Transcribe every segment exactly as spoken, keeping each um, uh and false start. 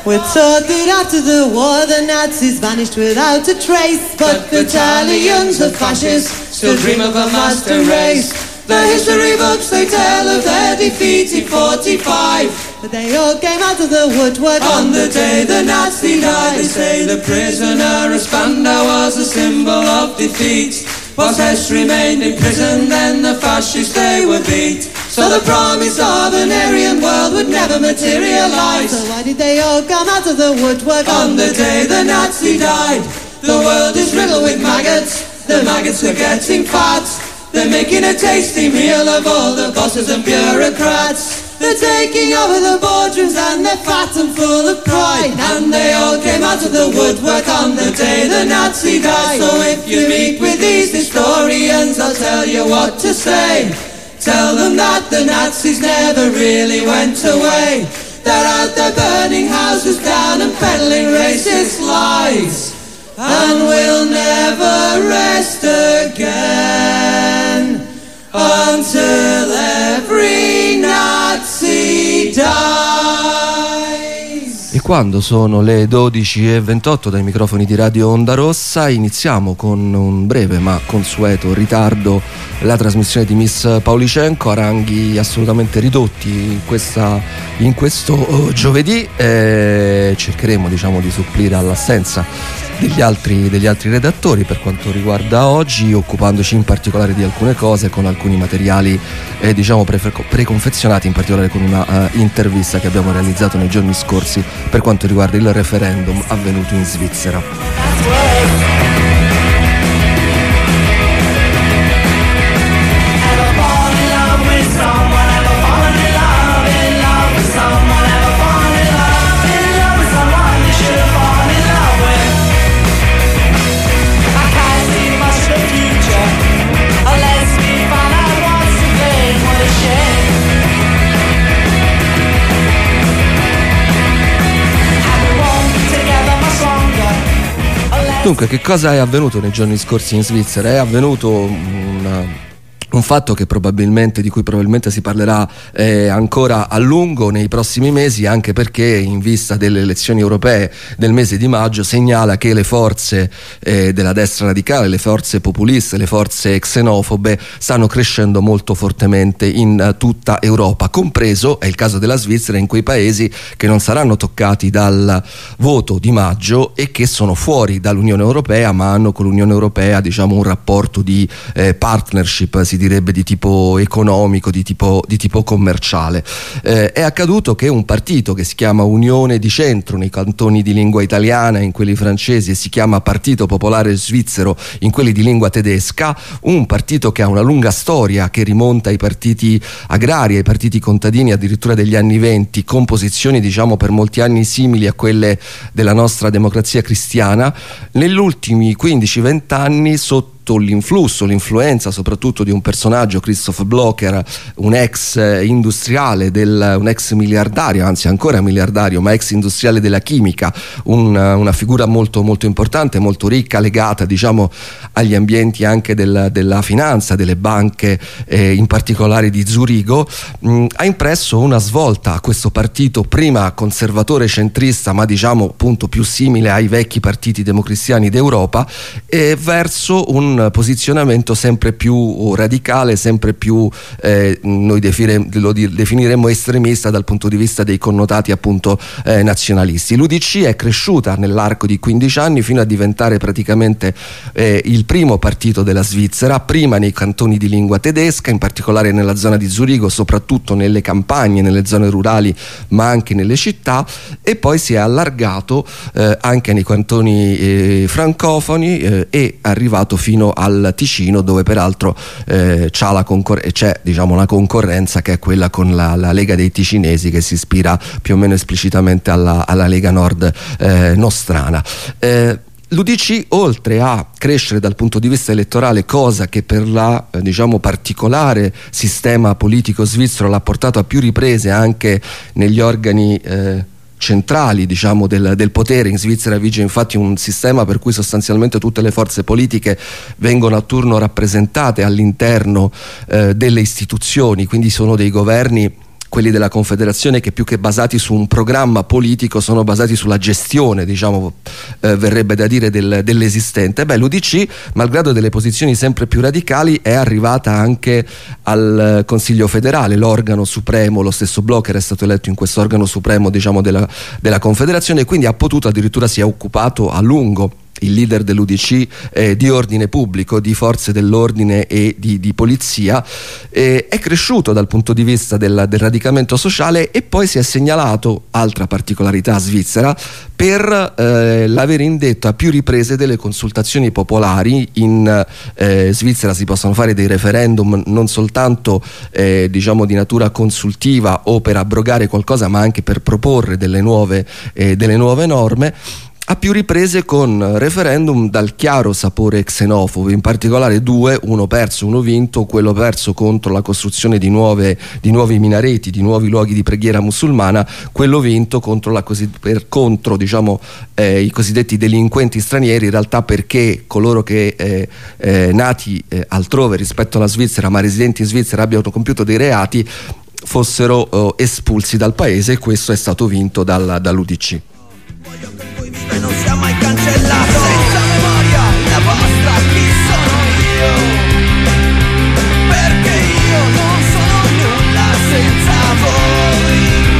We're taught that after the war the Nazis vanished without a trace, but the Italians, the fascists, still dream of a master race. The history books, they tell of their defeat in forty-five, but they all came out of the woodwork on the day the Nazi died. They say the prisoner of Spandau was a symbol of defeat. Whilst Hess remained in prison, then the fascists they were beat. So the promise of an Aryan world would never materialize. So why did they all come out of the woodwork on the day the Nazi died? The world is riddled with maggots, the maggots are getting fat. They're making a tasty meal of all the bosses and bureaucrats. They're taking over the boardrooms and they're fat and full of pride. And they all came out of the woodwork on the day the Nazi died. So if you meet with these historians, I'll tell you what to say. Tell them that the Nazis never really went away. They're out there burning houses down and peddling racist lies. And we'll never rest again until every Nazi dies. E quando sono le dodici e ventotto dai microfoni di Radio Onda Rossa iniziamo con un breve ma consueto ritardo la trasmissione di Miss Paulicenko a ranghi assolutamente ridotti in, questa, in questo uh, giovedì. Eh, cercheremo diciamo di supplire all'assenza degli altri, degli altri redattori per quanto riguarda oggi, occupandoci in particolare di alcune cose con alcuni materiali eh, diciamo pre- preconfezionati, in particolare con una uh, intervista che abbiamo realizzato nei giorni scorsi per quanto riguarda il referendum avvenuto in Svizzera. Dunque, che cosa è avvenuto nei giorni scorsi in Svizzera? È avvenuto un, un fatto che probabilmente, di cui probabilmente si parlerà eh, ancora a lungo nei prossimi mesi, anche perché in vista delle elezioni europee del mese di maggio segnala che le forze eh, della destra radicale, le forze populiste, le forze xenofobe stanno crescendo molto fortemente in uh, tutta Europa, compreso, è il caso della Svizzera, in quei paesi che non saranno toccati dal voto di maggio e che sono fuori dall'Unione Europea, ma hanno con l'Unione Europea diciamo un rapporto di eh, partnership, si direbbe di tipo economico, di tipo, di tipo commerciale. Eh, è accaduto che un partito che si chiama Unione di Centro nei cantoni di lingua italiana, in quelli francesi, e si chiama Partito Popolare Svizzero in quelli di lingua tedesca, un partito che ha una lunga storia che rimonta ai partiti agrari, ai partiti contadini addirittura degli anni venti, con posizioni diciamo per molti anni simili a quelle della nostra democrazia cristiana, negli ultimi quindici venti anni sotto l'influsso, l'influenza soprattutto di un personaggio, Christoph Blocher, un ex industriale, del, un ex miliardario, anzi ancora miliardario, ma ex industriale della chimica, un, una figura molto molto importante, molto ricca, legata diciamo agli ambienti anche del, della finanza, delle banche, eh, in particolare di Zurigo, mh, ha impresso una svolta a questo partito, prima conservatore centrista, ma diciamo appunto più simile ai vecchi partiti democristiani d'Europa, e verso un posizionamento sempre più radicale, sempre più eh, noi defire, lo definiremmo estremista dal punto di vista dei connotati appunto eh, nazionalisti. L'U D C è cresciuta nell'arco di quindici anni fino a diventare praticamente eh, il primo partito della Svizzera, prima nei cantoni di lingua tedesca, in particolare nella zona di Zurigo, soprattutto nelle campagne, nelle zone rurali, ma anche nelle città, e poi si è allargato eh, anche nei cantoni eh, francofoni eh, e arrivato fino al Ticino, dove peraltro eh, c'ha la concor- c'è diciamo una concorrenza che è quella con la, la Lega dei Ticinesi, che si ispira più o meno esplicitamente alla, alla Lega Nord eh, nostrana. Eh, L'U D C, oltre a crescere dal punto di vista elettorale, cosa che per la eh, diciamo particolare sistema politico svizzero l'ha portato a più riprese anche negli organi eh, centrali diciamo del, del potere. In Svizzera vige infatti un sistema per cui sostanzialmente tutte le forze politiche vengono a turno rappresentate all'interno eh, delle istituzioni, quindi sono dei governi quelli della Confederazione, che più che basati su un programma politico sono basati sulla gestione, diciamo, eh, verrebbe da dire, del, dell'esistente. Beh, l'U D C, malgrado delle posizioni sempre più radicali, è arrivata anche al Consiglio federale, l'organo supremo. Lo stesso Blocher è stato eletto in questo organo supremo, diciamo, della, della Confederazione, e quindi ha potuto, addirittura si è occupato a lungo, il leader dell'U D C, eh, di ordine pubblico, di forze dell'ordine e di, di polizia. Eh, è cresciuto dal punto di vista del, del radicamento sociale, e poi si è segnalato, altra particolarità svizzera, per eh, l'aver indetto a più riprese delle consultazioni popolari. In eh, Svizzera si possono fare dei referendum non soltanto eh, diciamo di natura consultiva o per abrogare qualcosa, ma anche per proporre delle nuove, eh, delle nuove norme, a più riprese con referendum dal chiaro sapore xenofobo, in particolare due, uno perso, uno vinto. Quello perso contro la costruzione di, nuove, di nuovi minareti, di nuovi luoghi di preghiera musulmana, quello vinto contro, la cosi, per, contro diciamo, eh, i cosiddetti delinquenti stranieri, in realtà perché coloro che eh, eh, nati eh, altrove rispetto alla Svizzera ma residenti in Svizzera abbiano compiuto dei reati fossero eh, espulsi dal paese, e questo è stato vinto dal, dall'U D C. E non sia mai cancellato. Senza memoria, la vostra, chi sono io? Perché io non sono nulla senza voi.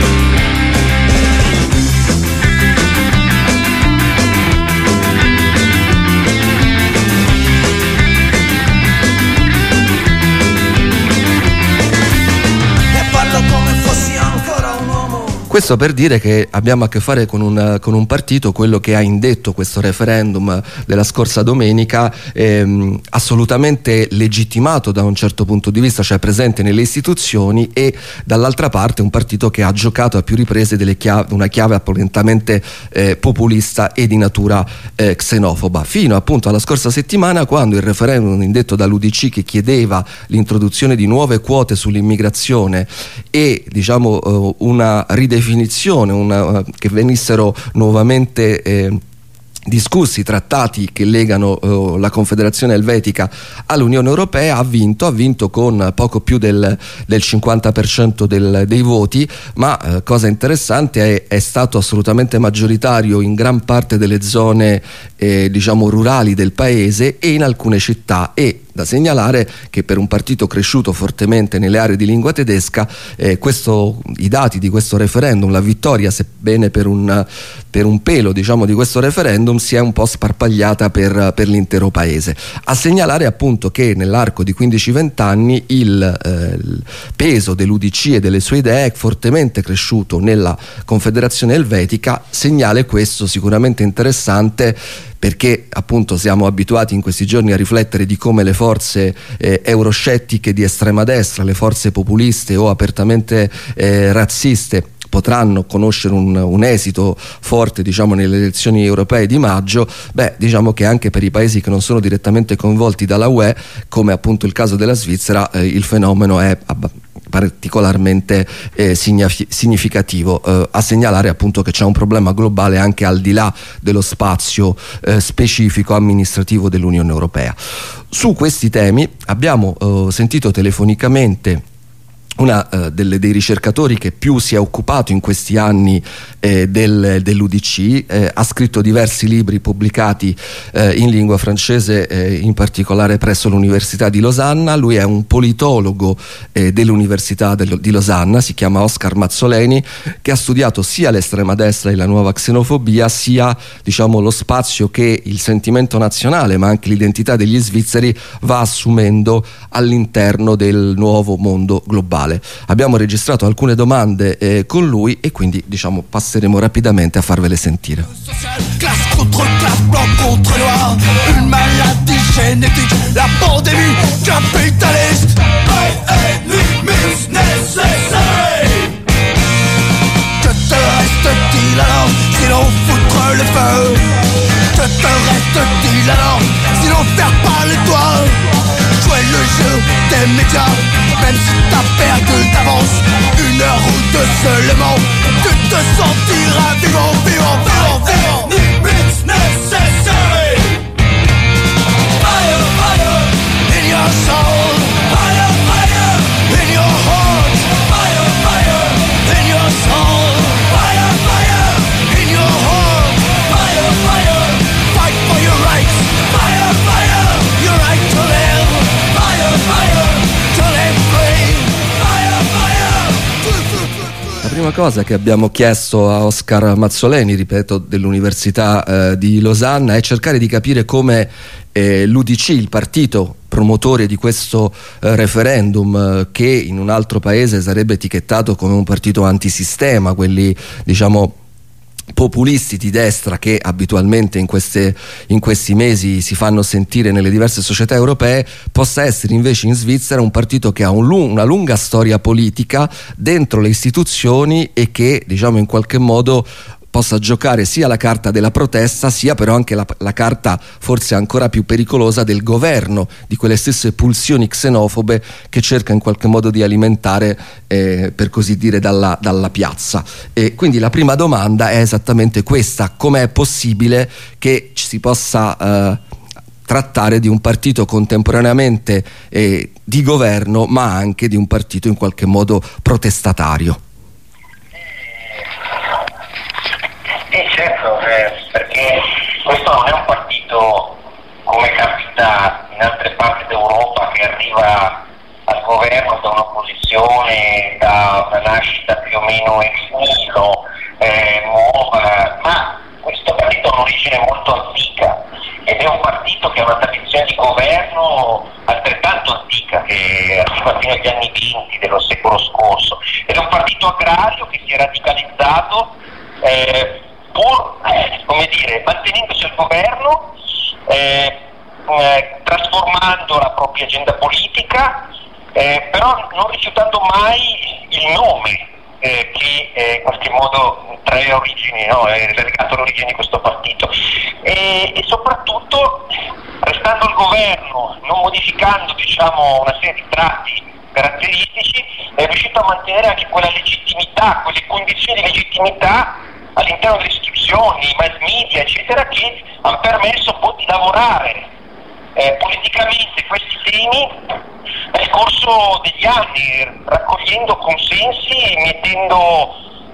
E parlo come fossi ancora un uomo. Questo per dire che abbiamo a che fare con un, con un partito, quello che ha indetto questo referendum della scorsa domenica, ehm, assolutamente legittimato da un certo punto di vista, cioè presente nelle istituzioni, e dall'altra parte un partito che ha giocato a più riprese delle chiave, una chiave apparentemente eh, populista e di natura eh, xenofoba, fino appunto alla scorsa settimana, quando il referendum indetto dall'U D C, che chiedeva l'introduzione di nuove quote sull'immigrazione e diciamo eh, una ridefinizione definizione, una, che venissero nuovamente eh, discussi trattati che legano eh, la Confederazione Elvetica all'Unione Europea, ha vinto, ha vinto con poco più del, del cinquanta per cento del, dei voti, ma eh, cosa interessante è, è stato assolutamente maggioritario in gran parte delle zone eh, diciamo rurali del paese e in alcune città. E da segnalare che per un partito cresciuto fortemente nelle aree di lingua tedesca, eh, questo, i dati di questo referendum, la vittoria, sebbene per un, per un pelo diciamo di questo referendum, si è un po' sparpagliata per, per l'intero paese. A segnalare appunto che nell'arco di quindici venti anni il, eh, il peso dell'U D C e delle sue idee è fortemente cresciuto nella Confederazione Elvetica, segnale questo sicuramente interessante, perché appunto siamo abituati in questi giorni a riflettere di come le forze eh, euroscettiche di estrema destra, le forze populiste o apertamente eh, razziste potranno conoscere un, un esito forte diciamo nelle elezioni europee di maggio. Beh, diciamo che anche per i paesi che non sono direttamente coinvolti dalla U E, come appunto il caso della Svizzera, eh, il fenomeno è ab- particolarmente eh, significativo, eh, a segnalare appunto che c'è un problema globale anche al di là dello spazio eh, specifico amministrativo dell'Unione Europea. Su questi temi abbiamo eh, sentito telefonicamente una uh, delle, dei ricercatori che più si è occupato in questi anni eh, del, dell'U D C, eh, ha scritto diversi libri pubblicati eh, in lingua francese, eh, in particolare presso l'Università di Losanna. Lui è un politologo eh, dell'Università del, di Losanna, si chiama Oscar Mazzoleni, che ha studiato sia l'estrema destra e la nuova xenofobia, sia diciamo lo spazio che il sentimento nazionale ma anche l'identità degli svizzeri va assumendo all'interno del nuovo mondo globale. Abbiamo registrato alcune domande eh, con lui e quindi diciamo passeremo rapidamente a farvele sentire. Classe contre classe, blanc contre noir, une maladie génétique, la pandémie capitaliste. Mix necessary. Que te reste-t-il alors sinon foutre le feu? Que te reste-t-il alors sinon faire pas les doigts? Jouer le jeu des médias, même si t'as perdu d'avance une heure ou deux seulement, tu te sentiras vivant, vivant, vivant, vivant. It's necessary. Fire, fire in your soul. Fire, fire in your heart. Fire, fire prima cosa che abbiamo chiesto a Oscar Mazzoleni, ripeto, dell'Università eh, di Losanna, è cercare di capire come eh, l'U D C, il partito promotore di questo eh, referendum, eh, che in un altro paese sarebbe etichettato come un partito antisistema, quelli diciamo populisti di destra che abitualmente in, queste, in questi mesi si fanno sentire nelle diverse società europee, possa essere invece in Svizzera un partito che ha un lung- una lunga storia politica dentro le istituzioni e che diciamo in qualche modo possa giocare sia la carta della protesta sia però anche la, la carta forse ancora più pericolosa del governo, di quelle stesse pulsioni xenofobe che cerca in qualche modo di alimentare eh, per così dire dalla, dalla piazza. E quindi la prima domanda è esattamente questa: com'è possibile che ci si possa eh, trattare di un partito contemporaneamente eh, di governo ma anche di un partito in qualche modo protestatario? Sì, certo, eh, perché questo non è un partito come capita in altre parti d'Europa che arriva al governo da un'opposizione, da una nascita più o meno ex nihilo, eh, nuova, ma questo partito ha un'origine molto antica ed è un partito che ha una tradizione di governo altrettanto antica, che arriva fino agli anni venti dello secolo scorso, ed è un partito agrario che si è radicalizzato eh, pur, eh, come dire, mantenendosi al governo, eh, eh, trasformando la propria agenda politica, eh, però non rifiutando mai il nome eh, che eh, in qualche modo trae origini, no? È legato all'origine di questo partito, e, e soprattutto restando al governo, non modificando diciamo una serie di tratti caratteristici, è riuscito a mantenere anche quella legittimità, quelle condizioni di legittimità all'interno delle istituzioni, mass media, eccetera, che hanno permesso poi di lavorare eh, politicamente questi temi nel corso degli anni, raccogliendo consensi, mettendo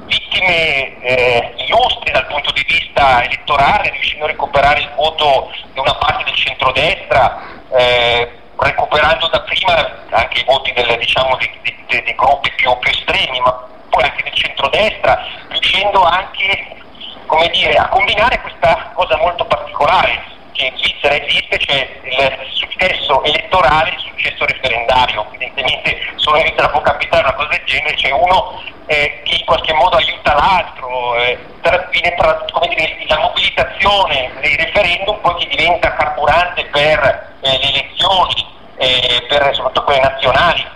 vittime eh, illustri dal punto di vista elettorale, riuscendo a recuperare il voto di una parte del centrodestra, eh, recuperando da prima anche i voti del, diciamo, dei, dei, dei gruppi più, più estremi, ma poi anche del centrodestra, riuscendo anche, come dire, a combinare questa cosa molto particolare che in Svizzera esiste, cioè il successo elettorale e il successo referendario. Evidentemente solo in Svizzera può capitare una cosa del genere, c'è uno eh, che in qualche modo aiuta l'altro, eh, tra, viene tra, come dire, la mobilitazione dei referendum poi che diventa carburante per eh, le elezioni, eh, per soprattutto quelle nazionali.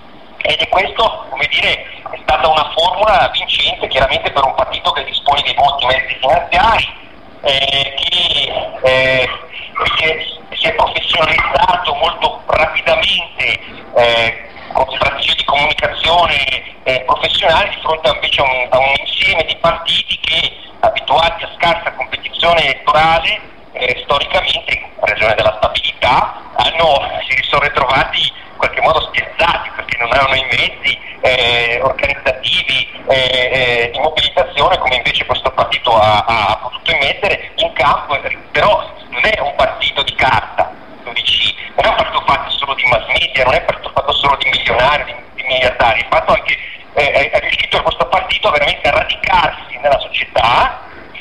Ed è questo, come dire, è stata una formula vincente chiaramente per un partito che dispone di molti mezzi finanziari, eh, che eh, si, è, si è professionalizzato molto rapidamente eh, con strategie di comunicazione eh, professionali di fronte invece a un, a un insieme di partiti che, abituati a scarsa competizione elettorale, eh, storicamente, in ragione della stabilità, hanno, si sono ritrovati in qualche modo spiazzati perché non avevano i mezzi eh, organizzativi eh, eh, di mobilitazione come invece questo partito ha, ha potuto immettere in campo. Però non è un partito di carta, lo dici, non è un partito fatto solo di mass media, non è un partito fatto solo di milionari, di, di miliardari, è fatto anche eh, è riuscito questo partito veramente a radicarsi nella società,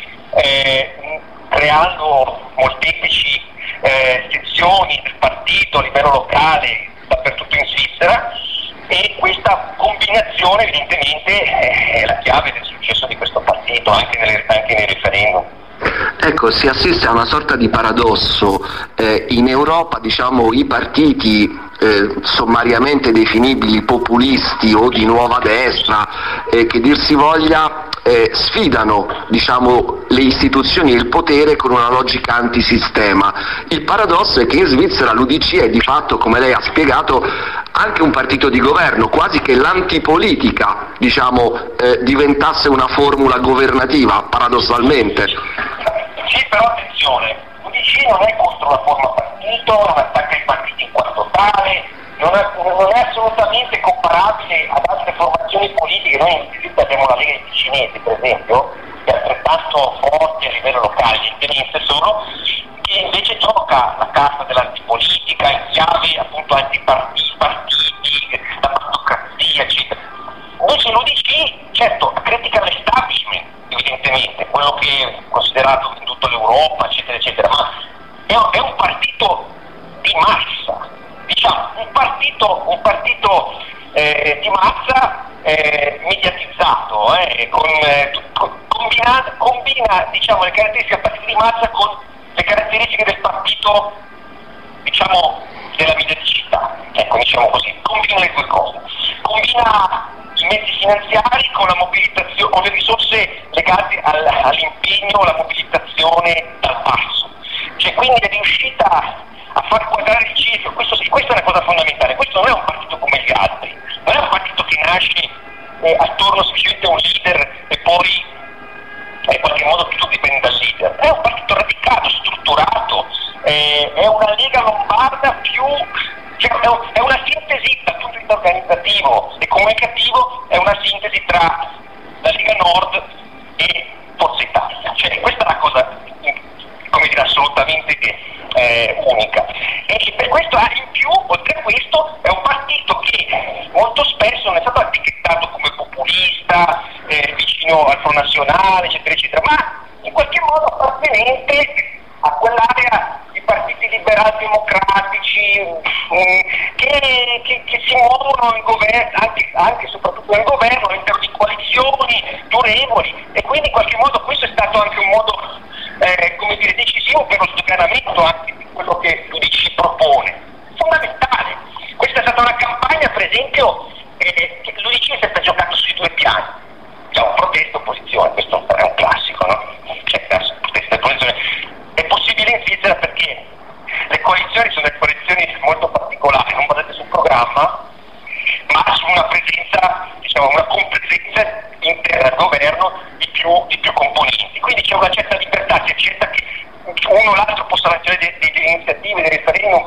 eh, creando molteplici eh, sezioni del partito a livello locale dappertutto in Svizzera, e questa combinazione evidentemente è la chiave del successo di questo partito anche, nelle, anche nei referendum. Ecco, si assiste a una sorta di paradosso. Eh, in Europa, diciamo, i partiti eh, sommariamente definibili populisti o di nuova destra, eh, che dir si voglia, eh, sfidano, diciamo, le istituzioni e il potere con una logica antisistema. Il paradosso è che in Svizzera l'U D C è di fatto, come lei ha spiegato, anche un partito di governo, quasi che l'antipolitica, diciamo, eh, diventasse una formula governativa, paradossalmente. Sì, però attenzione, l'U D C non è contro la forma partito, non attacca i partiti in quanto tale, non è, non è assolutamente comparabile ad altre formazioni politiche. Noi in Svizzera abbiamo la Lega dei Cinesi, per esempio, che è altrettanto forte a livello locale, evidentemente sono, che invece gioca la carta dell'antipolitica in chiave appunto antipartiti, partiti, la partocrazia, eccetera. Invece l'U D C, certo, ha quello che è considerato in tutta l'Europa, eccetera, eccetera, ma è un, è un partito di massa, diciamo, un partito, un partito eh, di massa eh, mediatizzato, eh, con, eh, combina, combina diciamo, le caratteristiche del partito di massa con le caratteristiche del partito, diciamo, della mediaticità, ecco, diciamo così, combina le due cose, combina i mezzi finanziari con la mobilitazione, con le risorse legate al, all'impegno, alla mobilitazione dal basso, cioè quindi è riuscita a far quadrare il circo. Questo sì, questa è una cosa fondamentale. Questo non è un partito come gli altri, non è un partito che nasce eh, attorno semplicemente a un leader e poi eh, in qualche modo tutto dipende dal leader. È un partito radicato, strutturato, eh, è una Lega Lombarda più, cioè, è, un, è una sintesi dal punto di vista organizzativo e comunicativo, è una sintesi tra la Lega Nord e Forza Italia. Cioè, questa è una cosa, come dire, assolutamente eh, unica. E per questo in più, oltre a questo, è un partito che molto spesso non è stato etichettato come populista, eh, vicino al Front Nazionale, eccetera, eccetera, ma in qualche modo appartenente a quell'area di partiti liberali democratici mh, che, che, che si muovono in governo, anche, anche e soprattutto nel governo, all'interno di coalizioni durevoli, e quindi in qualche modo questo è stato anche un modo eh, come dire, decisivo per lo sdoganamento anche di quello che l'U D C propone. Fondamentale. Questa è stata una campagna, per esempio, eh, che l'U D C è sempre giocato sui due piani. Diciamo, protesta opposizione, questo è un classico, no? Cioè, protesta opposizione. È possibile in Svizzera perché le coalizioni sono delle coalizioni molto particolari, non basate sul programma, ma su una presenza, diciamo, una compresenza interna al governo di più, di più componenti. Quindi c'è una certa libertà, si accetta che uno o l'altro possa lanciare delle, delle iniziative, dei referendum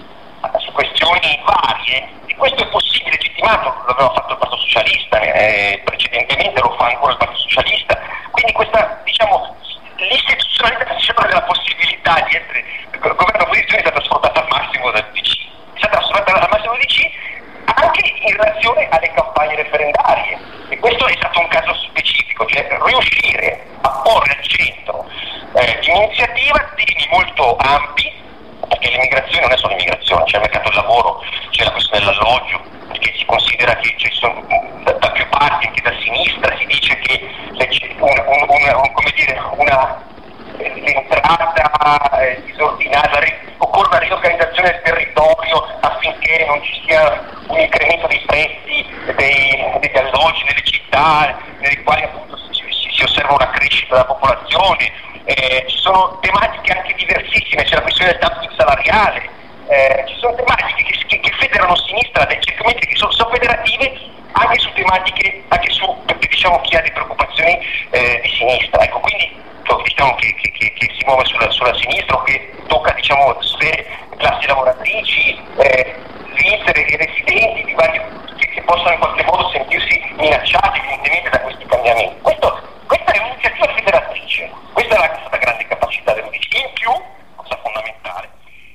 su questioni varie, e questo è possibile, legittimato, l'aveva fatto il Partito Socialista eh, precedentemente, lo fa ancora il Partito Socialista, quindi questa, diciamo, l'istituzionalizzazione della possibilità di essere governo opposizione è stata sfruttata al massimo dal P C, è stata sfruttata al massimo dal P C anche in relazione alle campagne referendarie, e questo è stato un caso specifico, cioè riuscire a porre al centro eh, di un'iniziativa temi molto ampi, perché l'immigrazione non è solo immigrazione, c'è il mercato del lavoro, c'è la questione dell'alloggio, perché si considera che ci sono, da, da più parti, anche da sinistra, si dice che c'è un, un, un, un, come dire, una eh, l'entrata eh, disordinata, occorre una riorganizzazione del territorio affinché non ci sia un incremento dei prezzi dei, degli alloggi nelle città, nelle quali appunto si, si, si osserva una crescita della popolazione. Eh, ci sono tematiche anche diversissime, c'è la questione del dumping salariale, eh, ci sono tematiche che, che, che federano sinistra, certamente che sono, sono federative anche su tematiche, anche su, diciamo, chi ha delle preoccupazioni eh, di sinistra. Ecco, quindi diciamo che, che, che, che si muove sulla, sulla sinistra, o che tocca, diciamo, sfere, classi lavoratrici, eh, svizzere e residenti di vari, che, che possono in qualche modo sentirsi minacciati evidentemente da questi cambiamenti. Questo, questa è un'iniziativa federatrice, questa è la, la grande capacità dell'U D C. In più, cosa fondamentale,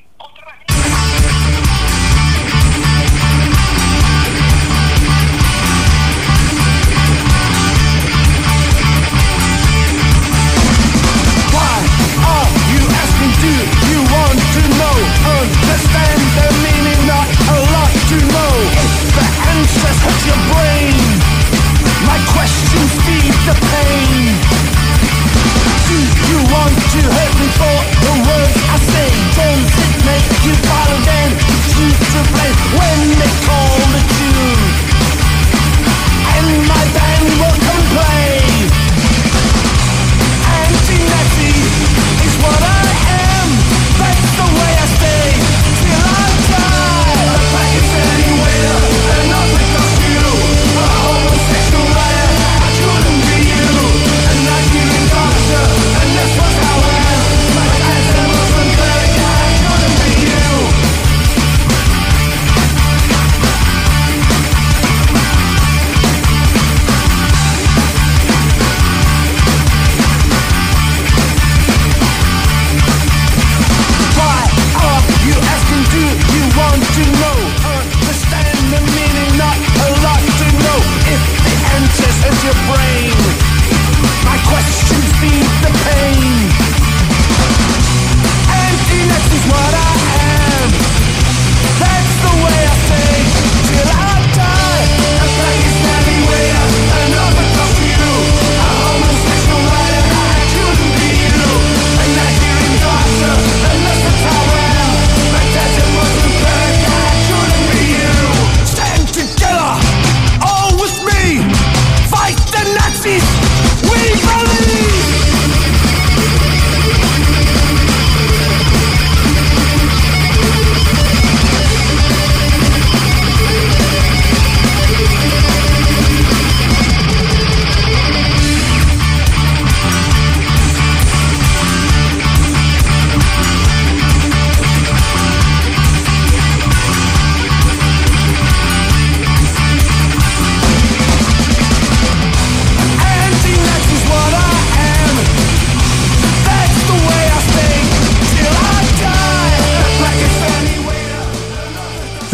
do you want to know? Understand the meaning, not a lot to know. If the answers hurt your brain,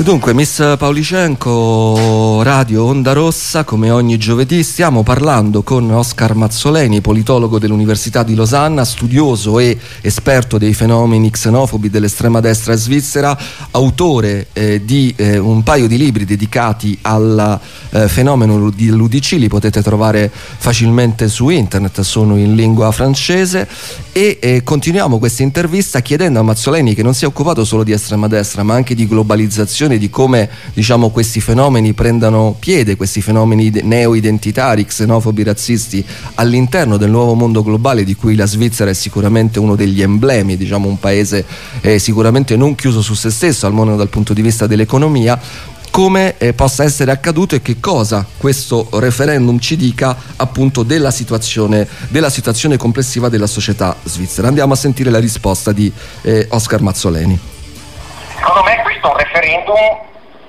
Dunque, Miss Paulicenko, Radio Onda Rossa, come ogni giovedì stiamo parlando con Oscar Mazzoleni, politologo dell'Università di Losanna, studioso e esperto dei fenomeni xenofobi dell'estrema destra svizzera, autore eh, di eh, un paio di libri dedicati al eh, fenomeno dell'U D C, li potete trovare facilmente su internet, sono in lingua francese, e eh, continuiamo questa intervista chiedendo a Mazzoleni, che non si è occupato solo di estrema destra ma anche di globalizzazione, di come, diciamo, questi fenomeni prendano piede, questi fenomeni neo-identitari, xenofobi, razzisti all'interno del nuovo mondo globale, di cui la Svizzera è sicuramente uno degli emblemi, diciamo un paese eh, sicuramente non chiuso su se stesso, almeno dal punto di vista dell'economia. Come eh, possa essere accaduto e che cosa questo referendum ci dica appunto della situazione, della situazione complessiva della società svizzera. Andiamo a sentire la risposta di eh, Oscar Mazzoleni. Secondo me questo è un referendum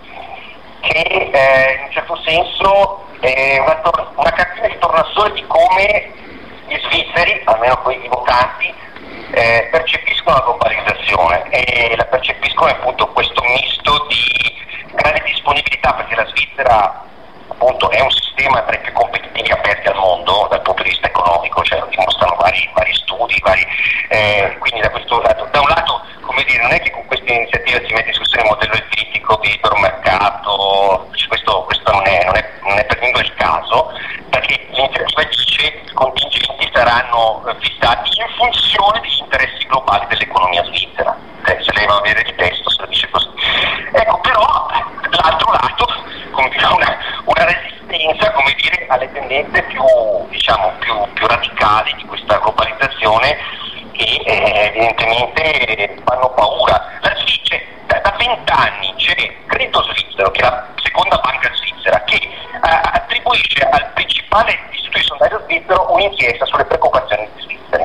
che eh, in un certo senso è una, tor- una cartina di tornasole di come gli svizzeri, almeno quei votanti, eh, percepiscono la globalizzazione, e la percepiscono appunto questo misto di grande disponibilità, perché la Svizzera appunto è un sistema tra i più competitivi aperti al mondo dal punto di vista economico, cioè lo dimostrano vari, vari studi, vari, eh, quindi da questo lato, da un lato, come dire, non è che con queste iniziative si mette in discussione il modello elitico di libero mercato, questo, questo non, è, non, è, non è per nulla il caso, perché l'iniziativa dice che i contingenti saranno fissati in funzione degli interessi globali dell'economia svizzera, eh, se lei va a vedere il testo se lo dice così. Ecco, però dall'altro lato, come dire, una, una resistenza, come dire, alle tendenze più, diciamo, più, più radicali di questa globalizzazione, che eh, evidentemente fanno paura. La Svizzera, da vent'anni c'è Credito Svizzero, che è la seconda banca svizzera, che eh, attribuisce al principale istituto di sondaggio svizzero un'inchiesta sulle preoccupazioni degli svizzeri.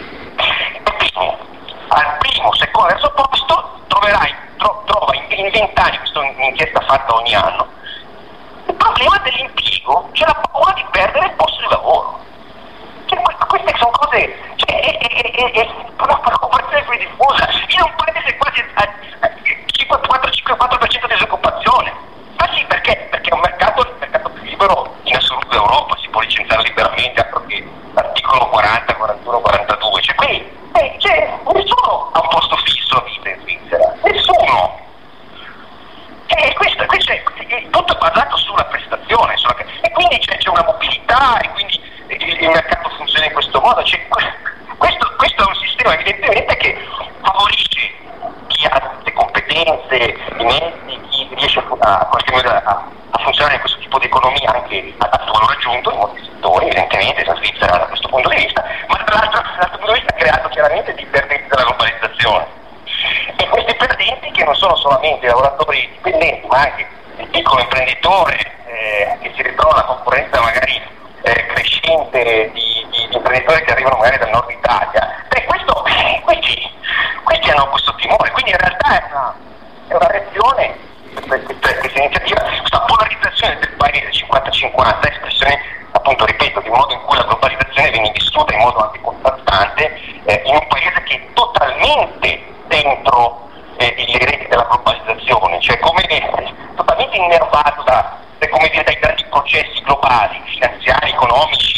E quindi al primo, secondo, terzo posto troverai, tro, trova in vent'anni, questa è un'inchiesta fatta ogni anno, il problema dell'impiego, c'è la paura di perdere il posto di lavoro. Cioè, queste sono cose, cioè, è, è, è, è una preoccupazione più diffusa. In un paese quasi cinquantaquattro cinque per cento di disoccupazione. Ma sì, perché? Perché è un mercato, il mercato più libero in assoluto d'Europa, si può licenziare liberamente, altro che l'articolo quaranta, quarantuno, quarantadue. Cioè, quindi, eh, cioè, nessuno ha un posto fisso a vita in Svizzera, nessuno. E questo, questo è, è tutto basato sulla prestazione, sulla, e quindi c'è, c'è una mobilità, e quindi il, il mercato funziona in questo modo. Cioè, questo, questo è un sistema evidentemente che favorisce chi ha le competenze, i mezzi, chi riesce a, a, a funzionare in questo tipo di economia anche ad alto valore aggiunto in molti settori, evidentemente la Svizzera da questo punto di vista, ma dall'altro, dall'altro punto di vista ha creato chiaramente dei perdenti della globalizzazione. E questi perdenti, che non sono solamente i lavoratori dipendenti, ma anche il piccolo imprenditore eh, che si ritrova alla concorrenza magari eh, crescente di, di, di imprenditori che arrivano magari dal nord Italia, beh, questo, eh, questi, questi hanno questo timore, quindi in realtà è una, è una reazione per questa iniziativa, questa polarizzazione del paese cinquanta cinquanta, espressione appunto, ripeto, di modo in cui la globalizzazione viene vissuta in modo anche contrastante eh, in un paese che è totalmente dentro eh, le reti della globalizzazione, cioè come eh, totalmente innervato da, da, come dire, dai grandi processi globali, finanziari, economici,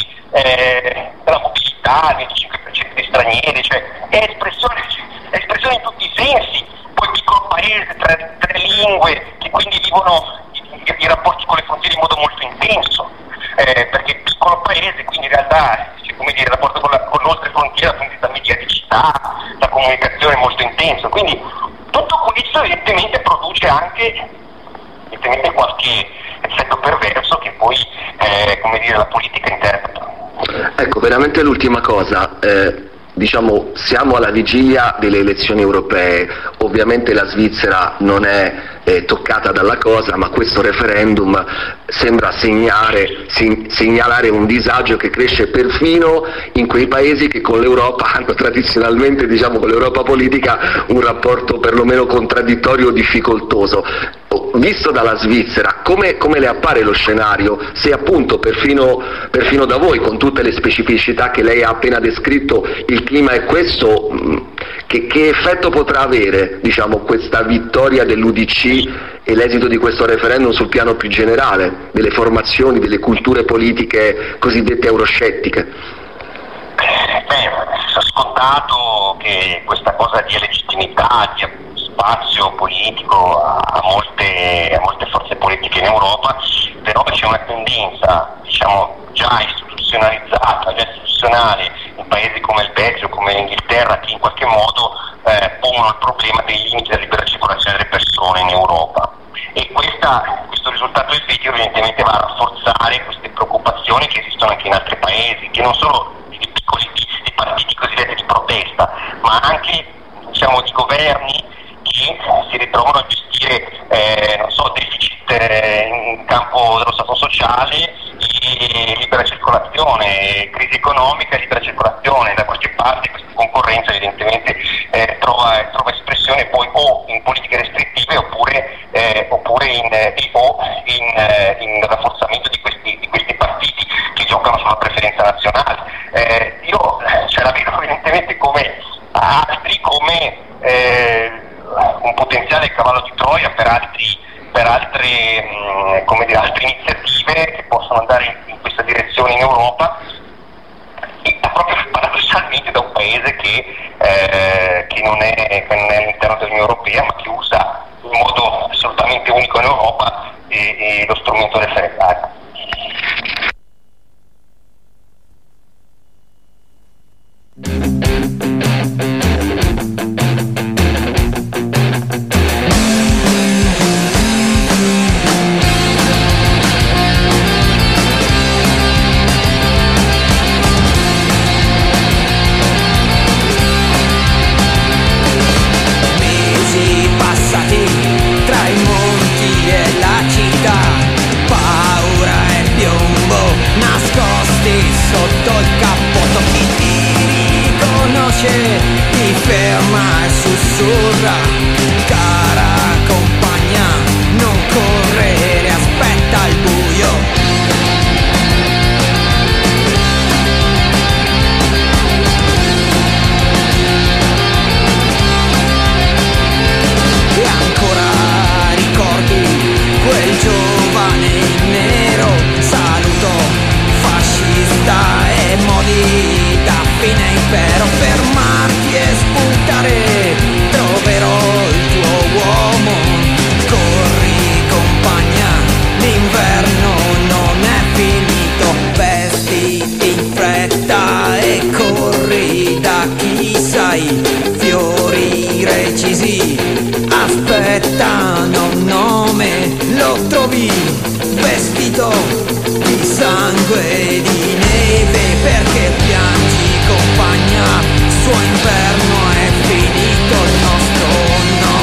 eh, della mobilità, del venticinque per cento di stranieri, cioè è espressione, è espressione in tutti i sensi. Poi piccolo paese, tre, tre lingue, che quindi vivono i, i, i rapporti con le frontiere in modo molto intenso, eh, perché piccolo paese, quindi in realtà c'è, come dire, il rapporto con, la, con l'oltre frontiera, quindi la mediaticità, la comunicazione è molto intenso, quindi tutto questo evidentemente produce anche evidentemente qualche effetto perverso che poi eh, come dire, la politica interpreta. Ecco, veramente l'ultima cosa, eh, diciamo siamo alla vigilia delle elezioni europee, ovviamente la Svizzera non è eh, toccata dalla cosa, ma questo referendum sembra segnare, se, segnalare un disagio che cresce perfino in quei paesi che con l'Europa hanno tradizionalmente, diciamo con l'Europa politica, un rapporto perlomeno contraddittorio o difficoltoso. Visto dalla Svizzera, come, come le appare lo scenario, se appunto perfino, perfino da voi, con tutte le specificità che lei ha appena descritto, il clima è questo, che, che effetto potrà avere, diciamo, questa vittoria dell'U D C e l'esito di questo referendum sul piano più generale delle formazioni, delle culture politiche cosiddette euroscettiche? Beh, è scontato che questa cosa dia legittimità, dia spazio politico a molte, a molte forze politiche in Europa, però c'è una tendenza, diciamo, già istituzionalizzata, già istituzionale in paesi come il Belgio, come l'Inghilterra, che in qualche modo eh, pongono il problema dei limiti della libera circolazione delle persone in Europa. E questa, questo risultato del video evidentemente va a rafforzare queste preoccupazioni che esistono anche in altri paesi, che non solo di piccoli di, di partiti cosiddetti di protesta, ma anche, diciamo, di governi che si ritrovano a gestire eh, non so, deficit eh, in campo dello stato sociale e libera circolazione, crisi economica e libera circolazione. Da qualche parte questa concorrenza evidentemente eh, trova, trova espressione poi o in politiche restrittive oppure, eh, oppure in, eh, o in, eh, in rafforzamento di questi, di questi partiti che giocano sulla preferenza nazionale. Eh, io ce la vedo evidentemente come altri, come eh, un potenziale cavallo di Troia per altri per altre, mh, come dire, altre iniziative che possono andare in, in questa direzione in Europa, e proprio paradossalmente da un paese che, eh, che, non è, che non è all'interno dell'Unione Europea, ma che usa in modo assolutamente unico in Europa e, e lo strumento referendario. Ti ferma e sussurra, cara compagna, non correre, aspetta il buio. E ancora ricordi quel giovane in nero, saluto fascista e modi da fine impero. Fermarti e spuntare, troverò il tuo uomo. Corri compagna, l'inverno non è finito. Vestiti in fretta e corri da chi sai. Fiori recisi aspettano un nome, lo trovi vestito di sangue e di neve. Perché piangi compagna, suo inverno è finito, il nostro no.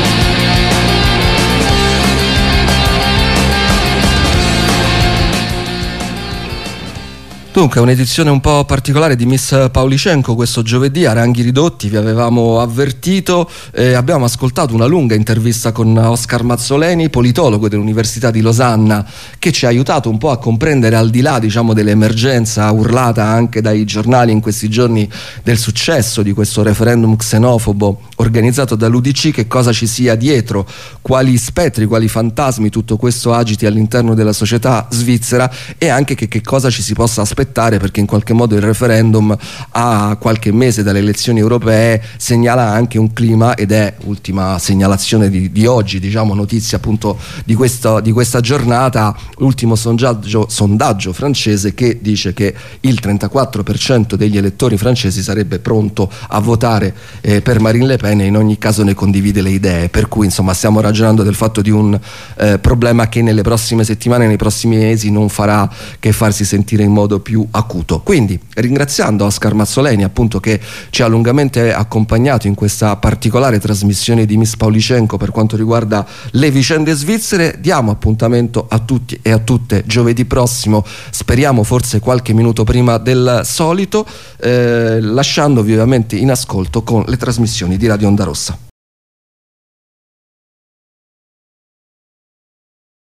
Dunque, un'edizione un po' particolare di Miss Pavlyuchenko questo giovedì a ranghi ridotti, vi avevamo avvertito, eh, abbiamo ascoltato una lunga intervista con Oscar Mazzoleni, politologo dell'Università di Losanna, che ci ha aiutato un po' a comprendere, al di là, diciamo, dell'emergenza urlata anche dai giornali in questi giorni del successo di questo referendum xenofobo organizzato dall'U D C, che cosa ci sia dietro, quali spettri, quali fantasmi tutto questo agiti all'interno della società svizzera, e anche che, che cosa ci si possa aspettare, perché in qualche modo il referendum a qualche mese dalle elezioni europee segnala anche un clima, ed è ultima segnalazione di, di oggi, diciamo notizia appunto di questa, di questa giornata, l'ultimo sondaggio, sondaggio francese che dice che il trentaquattro per cento degli elettori francesi sarebbe pronto a votare eh, per Marine Le Pen, e in ogni caso ne condivide le idee, per cui insomma stiamo ragionando del fatto di un eh, problema che nelle prossime settimane, nei prossimi mesi non farà che farsi sentire in modo più acuto. Quindi, ringraziando Oscar Mazzoleni appunto, che ci ha lungamente accompagnato in questa particolare trasmissione di Miss Pavlyuchenko per quanto riguarda le vicende svizzere, diamo appuntamento a tutti e a tutte giovedì prossimo, speriamo forse qualche minuto prima del solito, eh, lasciandovi ovviamente in ascolto con le trasmissioni di Radio Onda Rossa.